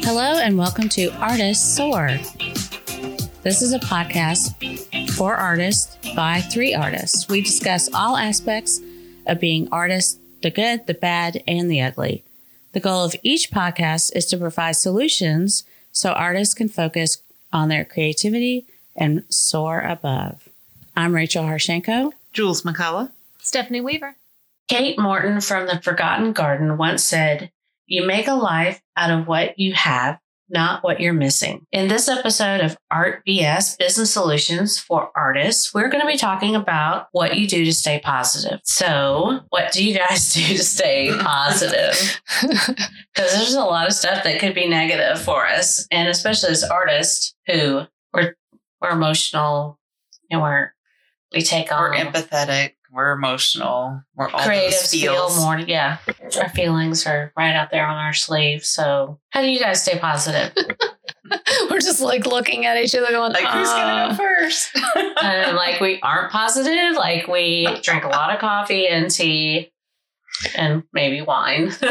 Hello and welcome to Artists Soar. This is a podcast for artists by 3 artists. We discuss all aspects of being artists, the good, the bad, and the ugly. The goal of each podcast is to provide solutions so artists can focus on their creativity and soar above. I'm Rachel Harshenko. Jules McCullough. Stephanie Weaver. Kate Morton from The Forgotten Garden once said, "You make a life out of what you have, not what you're missing." In this episode of Art BS Business Solutions for Artists, we're going to be talking about what you do to stay positive. So, what do you guys do to stay positive? Because there's a lot of stuff that could be negative for us, and especially as artists who we're emotional and we take on. We're empathetic. We're emotional. We're all Creatives those feel feels. more, yeah. Our feelings are right out there on our sleeve. So, how do you guys stay positive? We're just like looking at each other going, Like, who's going to go first? Like, we aren't positive. Like, we drink a lot of coffee and tea and maybe wine. But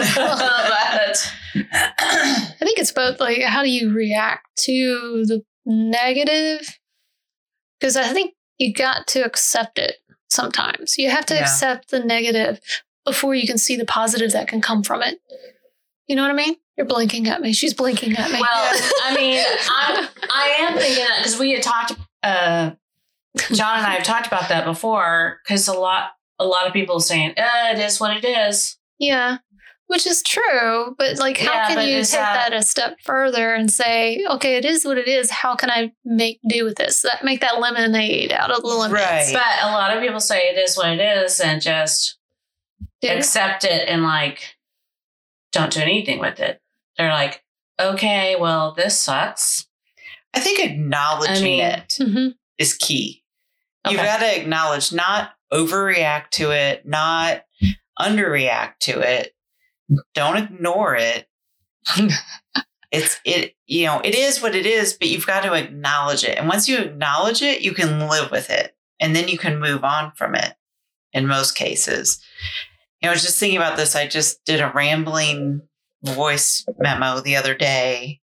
I think it's both. Like, how do you react to the negative? Because I think you got to accept it sometimes. You have to accept the negative before you can see the positive that can come from it. You know what I mean? You're blinking at me. She's blinking at me. Well, I mean, I am thinking that because we had talked, John and I have talked about that before, because a lot of people are saying, it is what it is. Yeah, which is true. But like, how can you take that a step further and say, okay, it is what it is. How can I make do with this? Make that lemonade out of the lemons. Right. But a lot of people say it is what it is and just accept it and like, don't do anything with it. They're like, okay, well, this sucks. I think acknowledging it is key. Okay. You've got to acknowledge, not overreact to it, not underreact to it. Don't ignore it. It is what it is, but you've got to acknowledge it. And once you acknowledge it, you can live with it. And then you can move on from it in most cases. I was just thinking about this. I just did a rambling voice memo the other day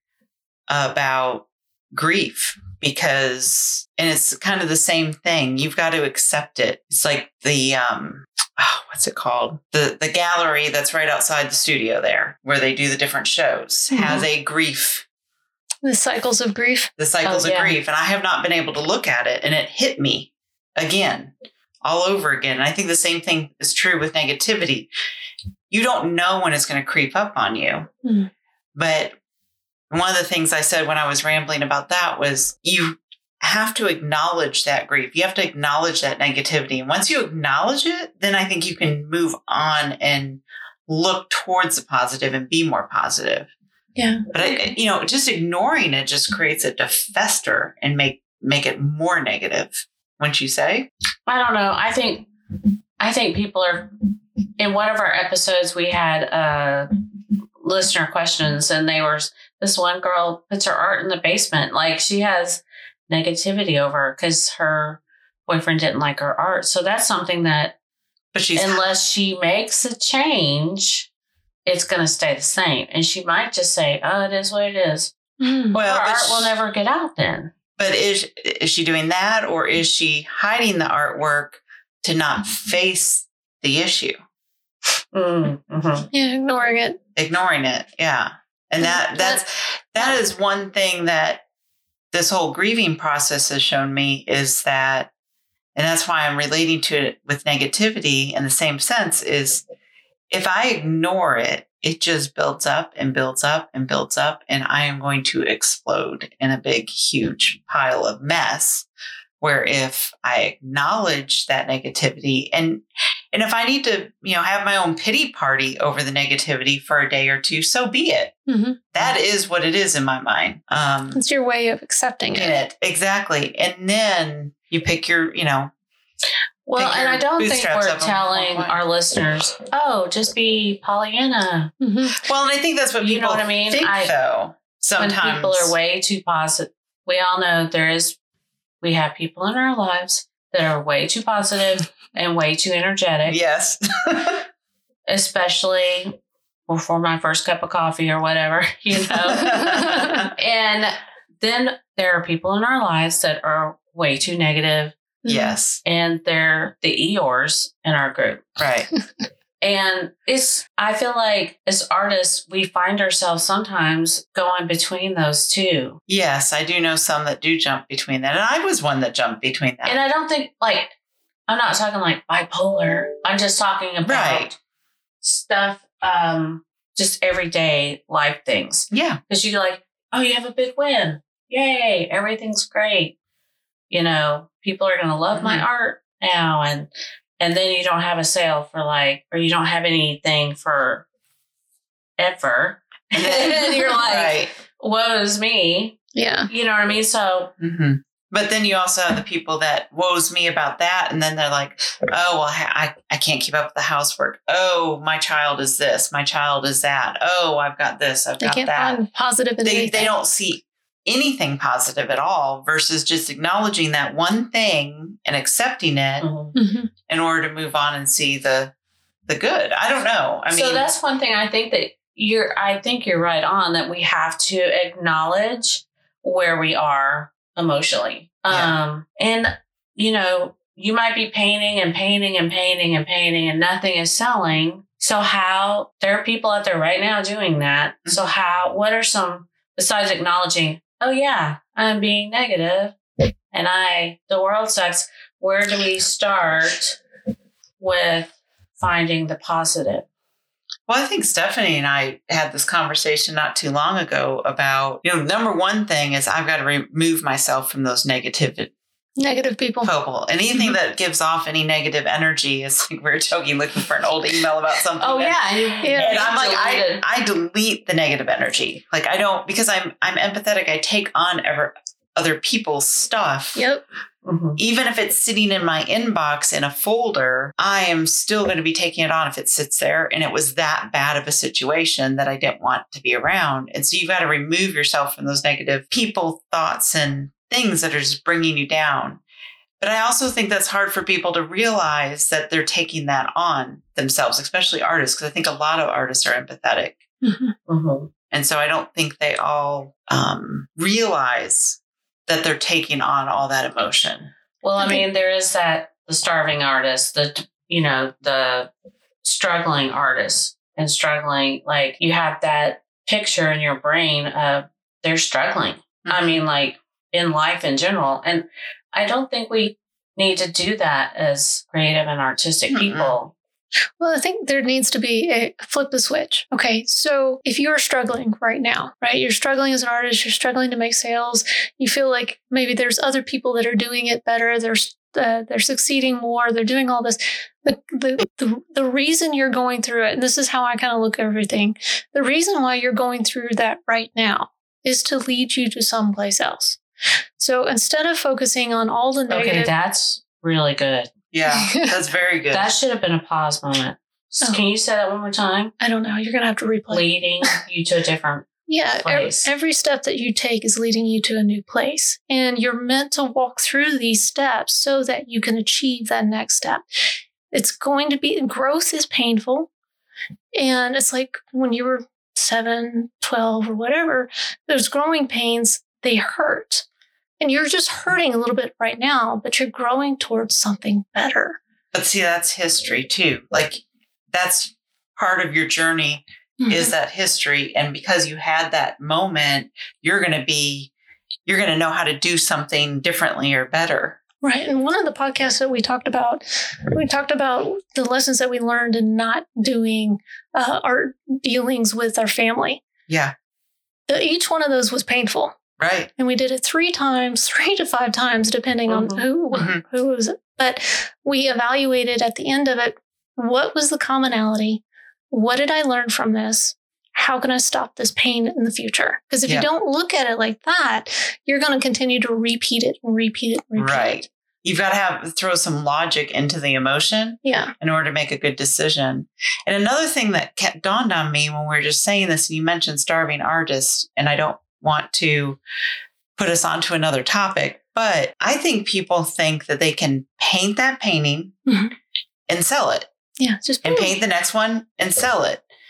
about grief and it's kind of the same thing. You've got to accept it. It's like the, what's it called? The gallery that's right outside the studio there where they do the different shows has a grief. The cycles of grief. The cycles of grief. And I have not been able to look at it. And it hit me again, all over again. And I think the same thing is true with negativity. You don't know when it's going to creep up on you. But one of the things I said when I was rambling about that was you have to acknowledge that grief. You have to acknowledge that negativity. And once you acknowledge it, then I think you can move on and look towards the positive and be more positive. Yeah. But, just ignoring it just creates it to fester and make it more negative, wouldn't you say? I don't know. I think people are, in one of our episodes, we had listener questions, and this one girl puts her art in the basement. Like, she has negativity over her because her boyfriend didn't like her art. So that's something that, unless she makes a change, it's going to stay the same. And she might just say, oh, it is what it is. Well, her art will never get out then. But is she doing that, or is she hiding the artwork to not face the issue? Yeah, ignoring it. Ignoring it, yeah. And that is one thing that this whole grieving process has shown me is that, and that's why I'm relating to it with negativity in the same sense, is if I ignore it, it just builds up and builds up and builds up, and I am going to explode in a big, huge pile of mess. Where if I acknowledge that negativity and if I need to, have my own pity party over the negativity for a day or two, so be it. That is what it is in my mind. It's your way of accepting it. Exactly. And then you pick your, Well, and I don't think we're telling our listeners, just be Pollyanna. Well, and I think that's what people think, though. Sometimes when people are way too positive, we all know we have people in our lives that are way too positive and way too energetic. Yes. Especially before my first cup of coffee or whatever, And then there are people in our lives that are way too negative. Yes. And they're the Eeyores in our group. Right. And I feel like as artists, we find ourselves sometimes going between those two. Yes, I do know some that do jump between that. And I was one that jumped between that. And I don't think I'm not talking like bipolar. I'm just talking about stuff, just everyday life things. Yeah. Because you're like, oh, you have a big win. Yay. Everything's great. People are going to love my art now. And then you don't have a sale for or you don't have anything for ever. And you're like, woe's me. Yeah. You know what I mean? So. Mm-hmm. But then you also have the people that woes me about that. And then they're like, oh, well, I can't keep up with the housework. Oh, my child is this. My child is that. Oh, I've got this. I've got that. They can't find positive in anything. They don't see anything positive at all versus just acknowledging that one thing and accepting it in order to move on and see the good. I don't know. So that's one thing I think that you're right on, that we have to acknowledge where we are emotionally. Yeah. And you might be painting and painting and painting and painting and nothing is selling. So there are people out there right now doing that. Mm-hmm. So what are some, besides acknowledging, oh yeah, I'm being negative and the world sucks. Where do we start with finding the positive? Well, I think Stephanie and I had this conversation not too long ago about, number one thing is I've got to remove myself from those negative people. And anything that gives off any negative energy is like we were joking, looking for an old email about something. Oh, yeah. And I'm like, I delete the negative energy. Like I don't, because I'm empathetic. I take on other people's stuff. Yep. Mm-hmm. Even if it's sitting in my inbox in a folder, I am still going to be taking it on if it sits there. And it was that bad of a situation that I didn't want to be around. And so you've got to remove yourself from those negative people, thoughts, and things that are just bringing you down. But I also think that's hard for people to realize that they're taking that on themselves, especially artists, because I think a lot of artists are empathetic. Mm-hmm. Mm-hmm. And so I don't think they all realize that they're taking on all that emotion. Well, I mean, there is the starving artist, the struggling artist and struggling, like you have that picture in your brain of they're struggling. Mm-hmm. I mean, like in life in general. And I don't think we need to do that as creative and artistic people. Well, I think there needs to be a flip the switch. Okay, so if you're struggling right now, right? You're struggling as an artist, you're struggling to make sales. You feel like maybe there's other people that are doing it better. They're succeeding more. They're doing all this. The reason you're going through it, and this is how I kind of look at everything, the reason why you're going through that right now is to lead you to someplace else. So instead of focusing on all the negative... Okay, that's really good. Yeah, that's very good. That should have been a pause moment. Can you say that one more time? I don't know. You're going to have to replay. Leading you to a different place. Every step that you take is leading you to a new place. And you're meant to walk through these steps so that you can achieve that next step. It's going to be... Growth is painful. And it's like when you were 7, 12, or whatever, those growing pains, they hurt. And you're just hurting a little bit right now, but you're growing towards something better. But see, that's history too. Like that's part of your journey is that history. And because you had that moment, you're going to know how to do something differently or better. Right. And one of the podcasts that we talked about the lessons that we learned in not doing art dealings with our family. Yeah. Each one of those was painful. Right. And we did it 3 to 5 times, depending on who was it. But we evaluated at the end of it, what was the commonality? What did I learn from this? How can I stop this pain in the future? Because if you don't look at it like that, you're going to continue to repeat it and repeat it and repeat it. You've got to throw some logic into the emotion in order to make a good decision. And another thing that dawned on me when we were just saying this, and you mentioned starving artists, and I don't want to put us onto another topic, but I think people think that they can paint that painting and sell it. Yeah, and paint the next one and sell it.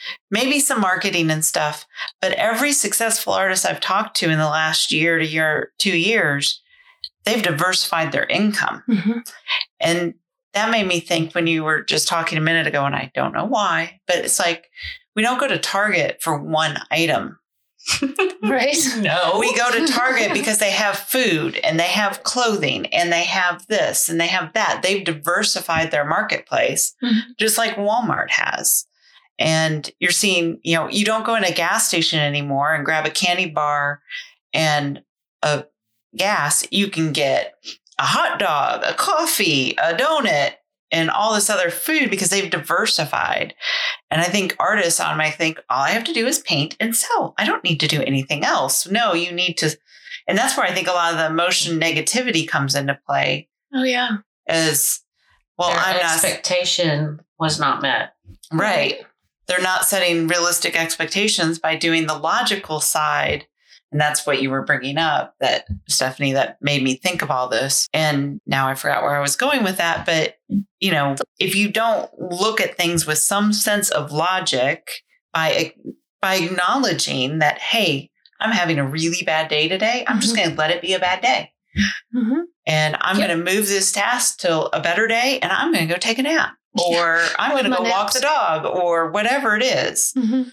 maybe some marketing and stuff. But every successful artist I've talked to in the last year to 2 years, they've diversified their income. Mm-hmm. And that made me think when you were just talking a minute ago, and I don't know why, but it's like, we don't go to Target for one item. Right? No. We go to Target because they have food and they have clothing and they have this and they have that. They've diversified their marketplace, just like Walmart has. And you're seeing, you don't go in a gas station anymore and grab a candy bar and a gas. You can get a hot dog, a coffee, a donut, and all this other food because they've diversified. And I think artists think all I have to do is paint and sell. I don't need to do anything else. No, you need to. And that's where I think a lot of the emotion negativity comes into play. Oh, yeah. Is, well, their expectation was not met. Right. They're not setting realistic expectations by doing the logical side. And that's what you were bringing up, that Stephanie, that made me think of all this. And now I forgot where I was going with that. But, if you don't look at things with some sense of logic by acknowledging that, hey, I'm having a really bad day today, I'm just going to let it be a bad day. Mm-hmm. And I'm going to move this task till a better day, and I'm going to go take a nap, or I'm going to go walk the dog, or whatever it is. Mm-hmm.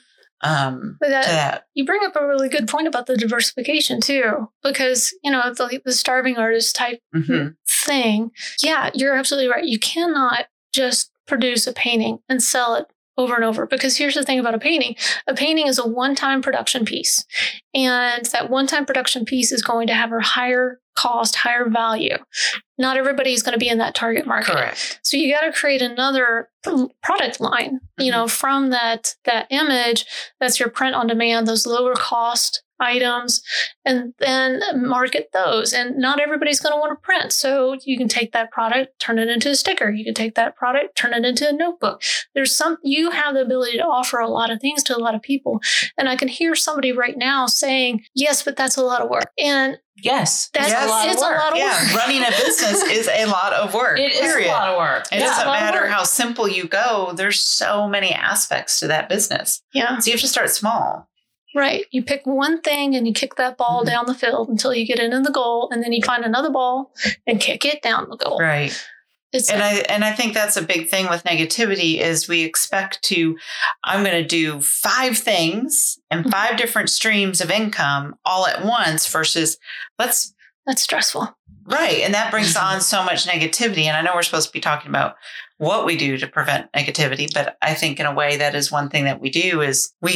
You bring up a really good point about the diversification too, because, it's like the starving artist type thing. Yeah, you're absolutely right. You cannot just produce a painting and sell it over and over, because here's the thing about a painting. A painting is a one-time production piece, and that one-time production piece is going to have a higher cost, higher value. Not everybody is going to be in that target market. Correct. So you got to create another product line, from that image. That's your print on demand, those lower cost items, and then market those. And not everybody's going to want to print. So you can take that product, turn it into a sticker. You can take that product, turn it into a notebook. You have the ability to offer a lot of things to a lot of people. And I can hear somebody right now saying, yes, but that's a lot of work. And yes, it's a lot of work. Yeah, running a business is a lot of work. It is a lot of work. It doesn't matter how simple you go. There's so many aspects to that business. Yeah. So you have to start small. Right. You pick one thing and you kick that ball down the field until you get into the goal, and then you find another ball and kick it down the goal. Right. I think that's a big thing with negativity is we expect I'm going to do 5 things and 5 different streams of income all at once versus that's stressful. Right. And that brings on so much negativity. And I know we're supposed to be talking about what we do to prevent negativity, but I think in a way that is one thing that we do is we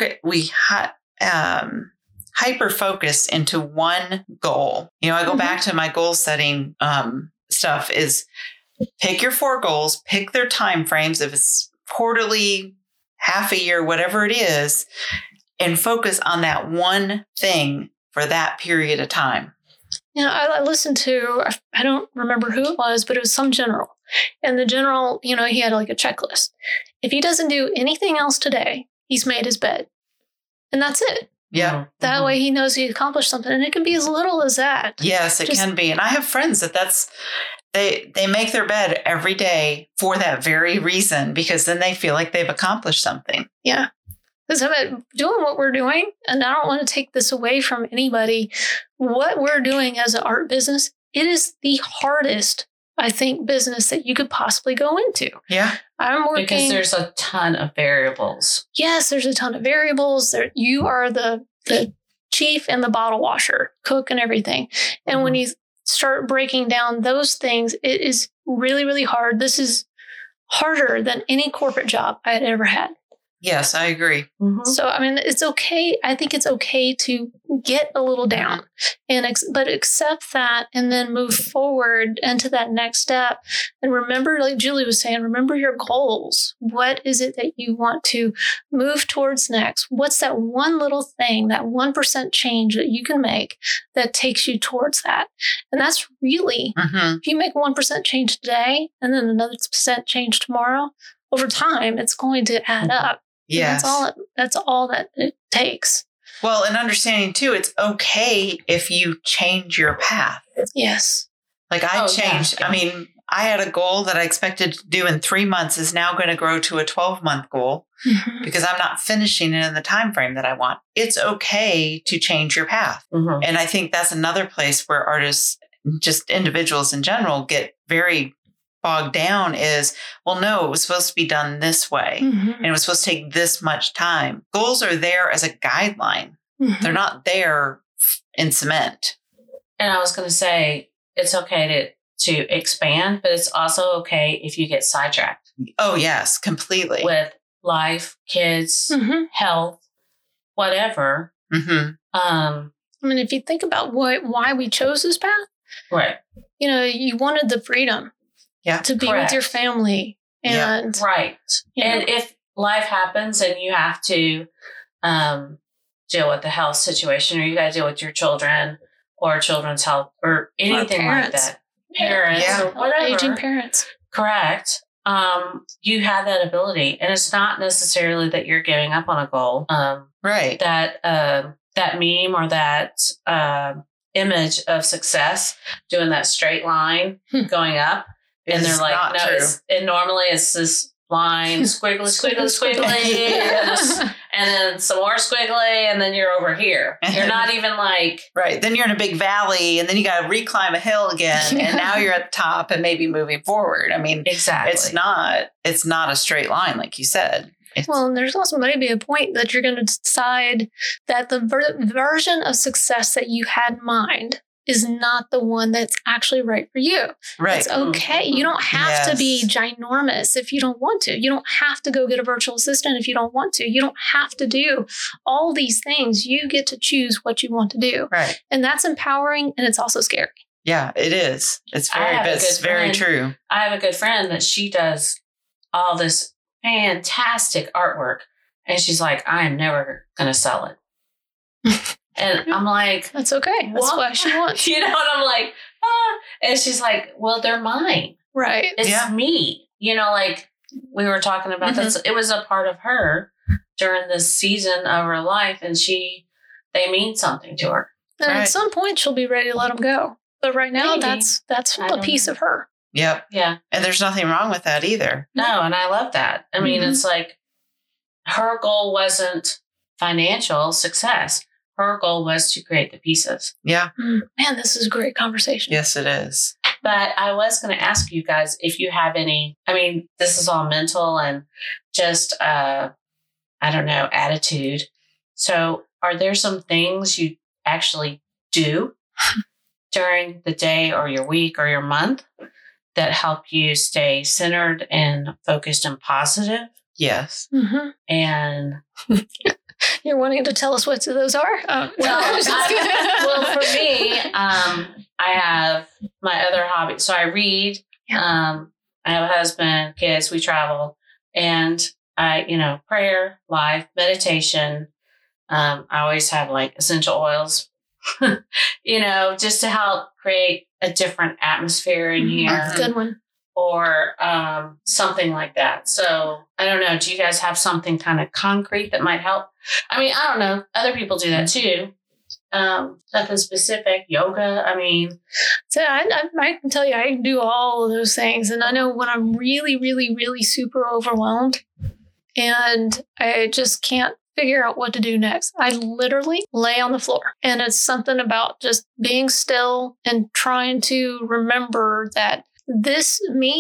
hyper focus into one goal. I go back to my goal setting stuff is pick your 4 goals, pick their time frames, if it's quarterly, half a year, whatever it is, and focus on that one thing for that period of time. I listened to, I don't remember who it was, but it was some general. And the general, he had like a checklist. If he doesn't do anything else today, he's made his bed. And that's it. Yeah. That way he knows he accomplished something. And it can be as little as that. Yes, it can be. And I have friends they make their bed every day for that very reason, because then they feel like they've accomplished something. Yeah. Because I'm doing what we're doing, and I don't want to take this away from anybody. What we're doing as an art business, it is the hardest, I think, business that you could possibly go into. Yeah. I'm working. Because there's a ton of variables. Yes, there's a ton of variables. You are the chief and the bottle washer, cook and everything. And when you start breaking down those things, it is really, really hard. This is harder than any corporate job I had ever had. Yes, I agree. Mm-hmm. So, it's okay. I think it's okay to get a little down, but accept that and then move forward into that next step. And remember, like Julie was saying, remember your goals. What is it that you want to move towards next? What's that one little thing, that 1% change that you can make that takes you towards that? And that's really, if you make 1% change today and then another % change tomorrow, over time, it's going to add up. Yes. That's all that it takes. Well, and understanding too, it's okay if you change your path. Yes. Like I changed. Yeah. I had a goal that I expected to do in 3 months is now going to grow to a 12-month goal because I'm not finishing it in the time frame that I want. It's okay to change your path. And I think that's another place where artists, just individuals in general, get very bogged down is, well, no, it was supposed to be done this way. And it was supposed to take this much time. Goals are there as a guideline. They're not there in cement. And I was going to say, it's okay to expand, but it's also okay if you get sidetracked. Oh, yes, completely. With life, kids, health, whatever. I mean, if you think about why we chose this path, right? You know, you wanted the freedom, to be with your family, and right. And if life happens and you have to deal with the health situation, or you got to deal with your children or children's health or anything like that, parents or whatever, aging parents, correct. You have that ability, and it's not necessarily that you're giving up on a goal. Right. That meme or that image of success doing that straight line going up, and they're like, no, normally it's this line, squiggly, and then some more squiggly, and then you're over here. You're not even like... Right. Then you're in a big valley, and then you got to reclimb a hill again, and now you're at the top and maybe moving forward. I mean, exactly. It's not a straight line, like you said. Well, and there's also maybe a point that you're going to decide that the version of success that you had in mind is not the one that's actually right for you. Right. It's okay. You don't have to be ginormous if you don't want to. You don't have to go get a virtual assistant if you don't want to. You don't have to do all these things. You get to choose what you want to do. Right. And that's empowering, and it's also scary. Yeah, it is. It's very true. I have a good friend that she does all this fantastic artwork, and she's like, I am never going to sell it. And I'm like, that's okay. That's what she wants. You know, and I'm like, and she's like, well, they're mine. Right. It's me. You know, like we were talking about this. It was a part of her during this season of her life, and they mean something to her. And at some point she'll be ready to let them go. But right now that's a piece of her. Yep. Yeah. And there's nothing wrong with that either. No, and I love that. I mean, it's like her goal wasn't financial success. Her goal was to create the pieces. Yeah. Man, this is a great conversation. Yes, it is. But I was going to ask you guys if you have any, I mean, this is all mental and just, I don't know, attitude. So are there some things you actually do during the day or your week or your month that help you stay centered and focused and positive? Yes. And... You're wanting to tell us what those are? Well, for me, I have my other hobby. So I read. I have a husband, kids. We travel, and I, prayer, life, meditation. I always have like essential oils, just to help create a different atmosphere in here. That's a good one. Or something like that. So I don't know. Do you guys have something kind of concrete that might help? I mean, I don't know. Other people do that too. Nothing specific. Yoga. I mean, so I can tell you, I can do all of those things. And I know when I'm really, really, really super overwhelmed and I just can't figure out what to do next, I literally lay on the floor. And it's something about just being still and trying to remember that this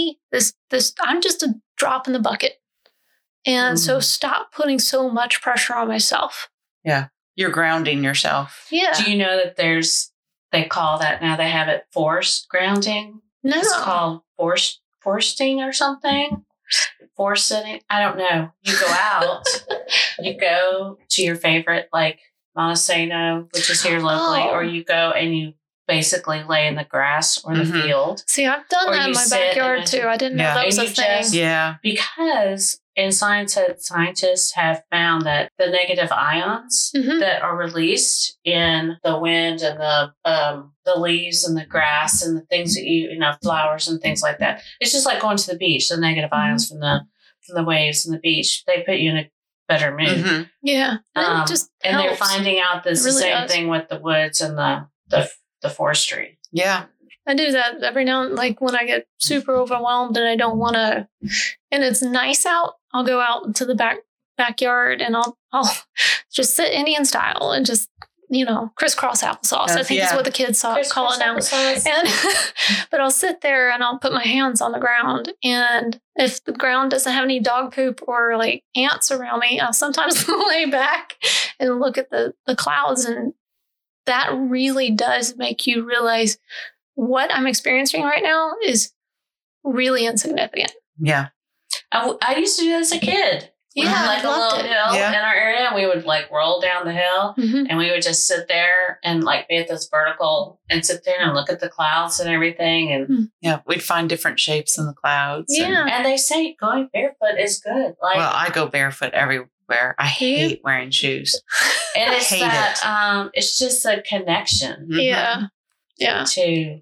I'm just a drop in the bucket. And so stop putting so much pressure on myself. Yeah. You're grounding yourself. Yeah. Do you know that they call that now, they have it forced grounding? No. It's called foresting or something. Force sitting. I don't know. You go out, you go to your favorite, like Montesano, which is here locally, or you go and you basically lay in the grass or the field. See, I've done that in my backyard too. I didn't know that was a thing. Because scientists have found that the negative ions that are released in the wind and the leaves and the grass and the things that flowers and things like that. It's just like going to the beach. The negative ions from the waves and the beach, they put you in a better mood. Yeah, and they're finding out this really same thing with the woods and the forestry. Yeah. I do that every now and then, like when I get super overwhelmed and I don't want to, and it's nice out, I'll go out into the backyard and I'll just sit Indian style and just, crisscross applesauce. I think is what the kids call it now. And, but I'll sit there and I'll put my hands on the ground. And if the ground doesn't have any dog poop or like ants around me, I'll sometimes lay back and look at the clouds. And that really does make you realize what I'm experiencing right now is really insignificant. Yeah. I used to do that as a kid. We had like a little hill in our area, and we would like roll down the hill, and we would just sit there and like be at this vertical and sit there and look at the clouds and everything. And we'd find different shapes in the clouds. Yeah. And they say going barefoot is good. Like, well, I go barefoot everywhere. I hate wearing shoes. And it's that, it's just a connection. Yeah. Yeah. To,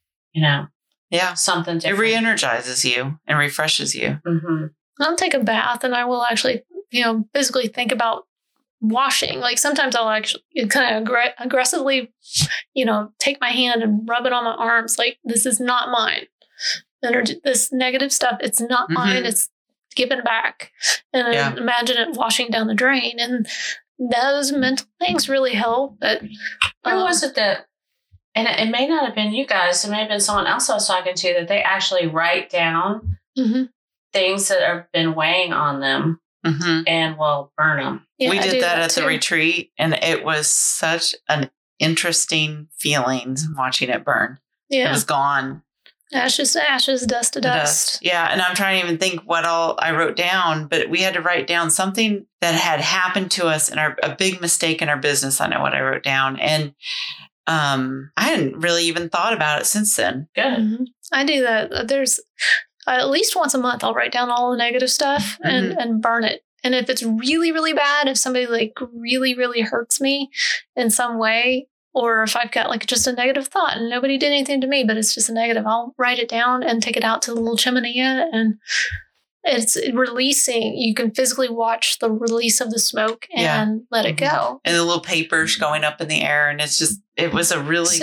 something different. It re-energizes you and refreshes you. Mm-hmm. I'll take a bath and I will actually, physically think about washing. Like sometimes I'll actually kind of aggressively, take my hand and rub it on my arms. Like this is not mine. This negative stuff, it's not mine. It's given back. And then imagine it washing down the drain. And those mental things really help. But who was it that, and it may not have been you guys, it may have been someone else I was talking to, that they actually write down things that have been weighing on them and will burn them. Yeah, we did that at the retreat, and it was such an interesting feeling watching it burn. Yeah. It was gone. Ashes to ashes, dust to dust. Yeah, and I'm trying to even think what all I wrote down, but we had to write down something that had happened to us and a big mistake in our business. I know what I wrote down, and I hadn't really even thought about it since then. Good. I do that. There's at least once a month, I'll write down all the negative stuff and burn it. And if it's really, really bad, if somebody like really, really hurts me in some way, or if I've got like just a negative thought and nobody did anything to me, but it's just a negative, I'll write it down and take it out to the little chimenea, and it's releasing. You can physically watch the release of the smoke and let it go. And the little papers going up in the air. And it was a really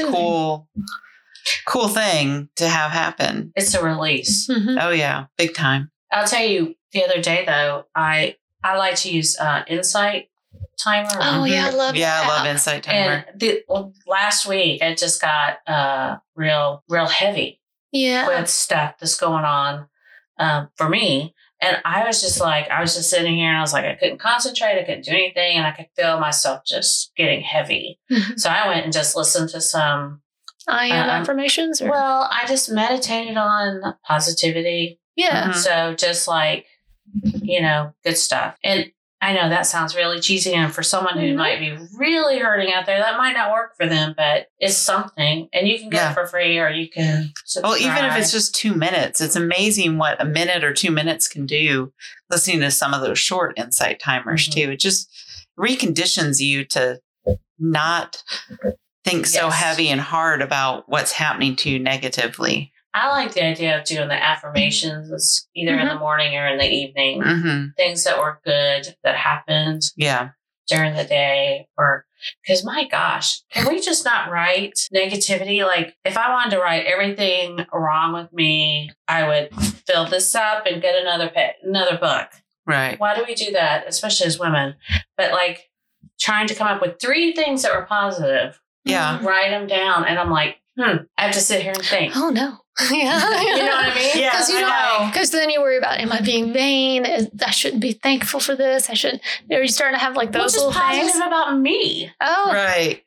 cool thing to have happen. It's a release. Oh yeah, big time. I'll tell you, the other day though, I like to use Insight Timer. Oh yeah, I love that. Yeah, I love Insight Timer. And last week it just got real heavy. Yeah, with stuff that's going on for me. And I was just sitting here and I was like, I couldn't concentrate. I couldn't do anything. And I could feel myself just getting heavy. So I went and just listened to some affirmations. Well, I just meditated on positivity. Yeah. So just like, good stuff. And I know that sounds really cheesy, and for someone who might be really hurting out there, that might not work for them, but it's something, and you can get it for free, or you can subscribe. Well, even if it's just 2 minutes, it's amazing what a minute or 2 minutes can do. Listening to some of those short Insight Timers too, it just reconditions you to not think so heavy and hard about what's happening to you negatively. I like the idea of doing the affirmations either in the morning or in the evening. Things that were good that happened during the day. Or because my gosh, can we just not write negativity? Like if I wanted to write everything wrong with me, I would fill this up and get another book. Right. Why do we do that? Especially as women. But like trying to come up with 3 things that were positive. Yeah. Write them down. And I'm like, I have to sit here and think. Oh, no. Yeah. You know what I mean? Yeah. Because then you worry about, am I being vain? I shouldn't be thankful for this. I should. Are you starting to have like those little things? Positive about me. Oh. Right.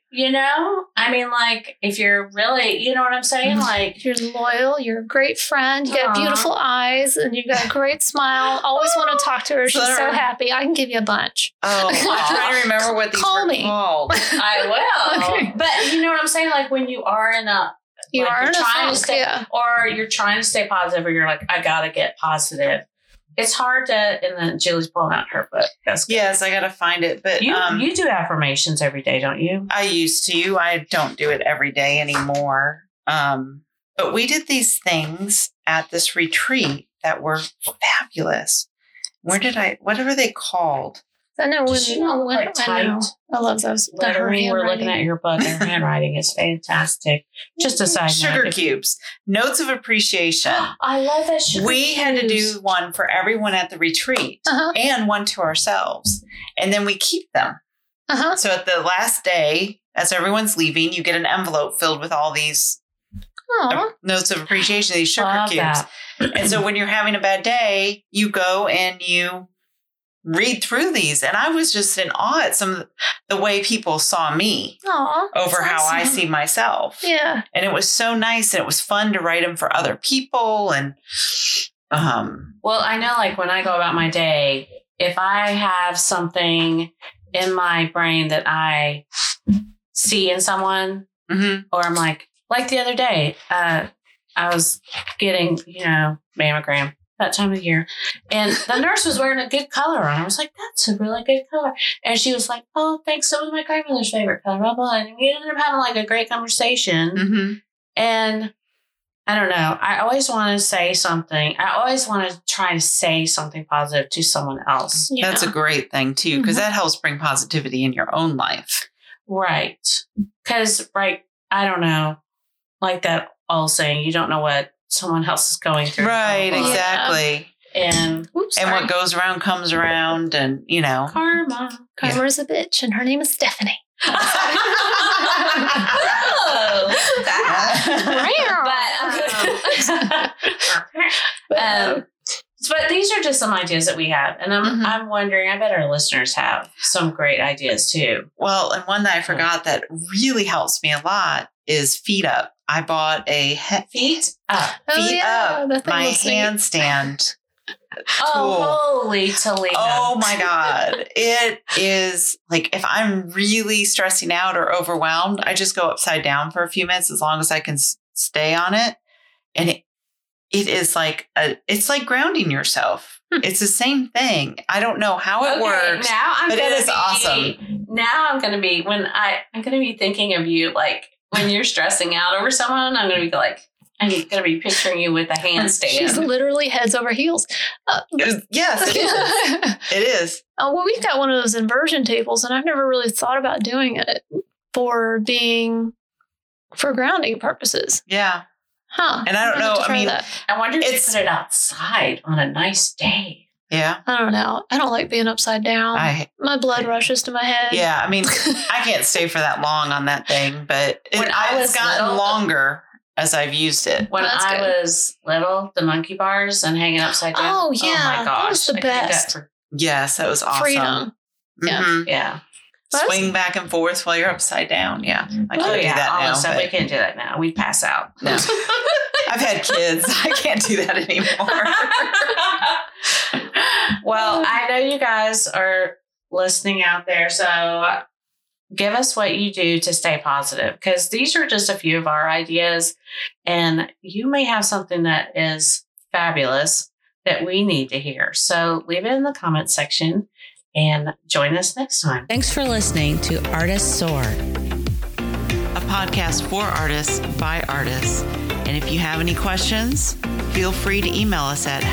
I mean, like, if you're really, you know what I'm saying? Like, you're loyal, you're a great friend, you got beautiful eyes, and you got a great smile. Always want to talk to her. She's so happy. I can give you a bunch. Oh, I'm trying to remember what these were called. I will. Okay. But you know what I'm saying? Like, when you are in a, you're trying to stay, or you're trying to stay positive, or you're like, I gotta get positive. It's hard to, and then Julie's pulling out her book. Yes, I got to find it. But you do affirmations every day, don't you? I used to. I don't do it every day anymore. But we did these things at this retreat that were fabulous. What were they called? I know Does she not when like I know. typed I love those. lettering? We're looking at your book. Her handwriting is fantastic. Just a side Sugar note. cubes, notes of appreciation. I love that sugar We had to do one for everyone at the retreat and one to ourselves. And then we keep them. So at the last day, as everyone's leaving, you get an envelope filled with all these notes of appreciation, these sugar cubes. And so when you're having a bad day, you go and you read through these. And I was just in awe at some of the way people saw me over how I see myself. Yeah. And it was so nice. And it was fun to write them for other people. And well, I know, like, when I go about my day, if I have something in my brain that I see in someone, or I'm like the other day, I was getting, mammogram that time of year, and the nurse was wearing a good color on. I was like, that's a really good color. And she was like, oh, thanks. That was my grandmother's favorite color. Blah, blah. And we ended up having like a great conversation. And I don't know. I always want to say something. I always want to try to say something positive to someone else. Yeah. That's a great thing too, because that helps bring positivity in your own life. Right. Because, I don't know, like that old saying, you don't know what someone else is going through. Right, exactly. And what goes around comes around, and Karma. Karma's a bitch, and her name is Stephanie. But these are just some ideas that we have, and I'm wondering, I bet our listeners have some great ideas too. Well, and one that I forgot that really helps me a lot is Feet Up. I bought a Feet Up. Feet Up, my handstand tool. Holy Toledo. Oh my God. It is like, if I'm really stressing out or overwhelmed, I just go upside down for a few minutes as long as I can stay on it. And it is like, it's like grounding yourself. It's the same thing. I don't know how it works, but it is awesome. Now I'm going to be, I'm going to be thinking of you, like when you're stressing out over someone, I'm going to be like, I'm going to be picturing you with a handstand. She's literally heads over heels. Yes, it is. It is. Oh, well, we've got one of those inversion tables, and I've never really thought about doing it for grounding purposes. Yeah. Huh. And I don't know. I mean, I wonder if you put it outside on a nice day. Yeah. I don't know. I don't like being upside down. My blood rushes to my head. Yeah. I mean, I can't stay for that long on that thing, but it's gotten longer as I've used it. When I was little, the monkey bars and hanging upside down. Oh, yeah. Oh, my gosh. That was the best. Yes, that was awesome. Freedom. Yeah. Swing back and forth while you're upside down. Yeah. I can't do that now. But we can't do that now. We'd pass out. No. I've had kids. I can't do that anymore. Well, I know you guys are listening out there. So give us what you do to stay positive, because these are just a few of our ideas. And you may have something that is fabulous that we need to hear. So leave it in the comments section and join us next time. Thanks for listening to Artists Soar, a podcast for artists by artists. And if you have any questions, feel free to email us at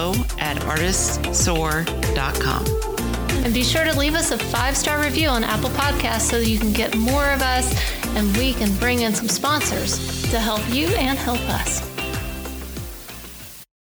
hello@artistsoar.com. And be sure to leave us a 5-star review on Apple Podcasts so you can get more of us and we can bring in some sponsors to help you and help us.